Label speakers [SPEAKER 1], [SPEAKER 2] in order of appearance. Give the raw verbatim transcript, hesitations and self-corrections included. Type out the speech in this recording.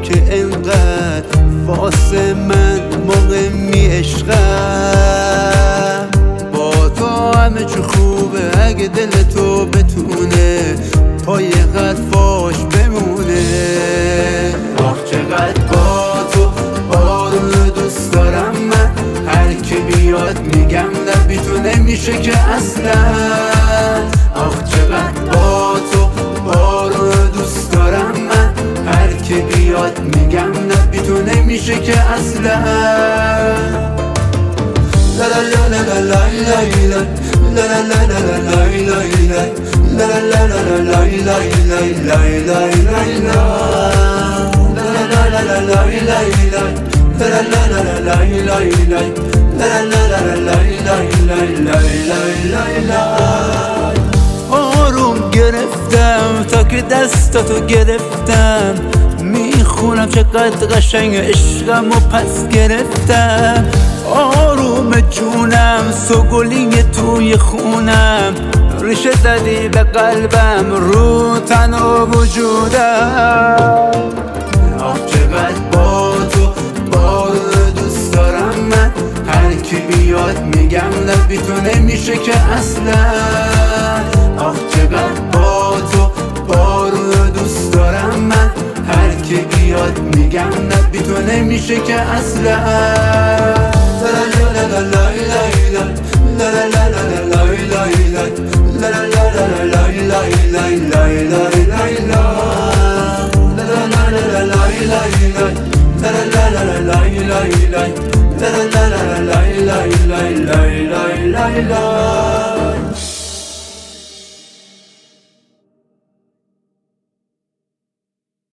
[SPEAKER 1] که انقدر واسه من مهمی عشقم. با تو همه چی خوبه اگه دل تو بتونه پای حرفاش بمونه. آخ چقدر با تو بارون دوست دارم من، هر کی بیاد میگم نبی تو نمیشه که اصلا. آخ چقدر با تو بارون دوست دارم من، هر کی بیاد میگم نبی تو نمیشه که اصلا. لا لا لا لا لا لا لا لا لا لا لا لا لا لا لا لا لا. آروم گرفتم تا که دستاتو گرفتم، میخونم چقدر قشنگ عشقم و پس گرفتم. آروم جونم سوگلینگ توی خونم، ریشه زدی به قلبم رو تن و وجودم. آخ چقدر با تو بارون دوست دارم من، هر کی بیاد میگم نبی تو نمیشه که اصلا. آخ چقدر با تو بارون دوست دارم من، هر کی بیاد میگم نبی تو نمیشه که اصلا. لا لا لا لا لا لا لا لا لا لا لا لا لا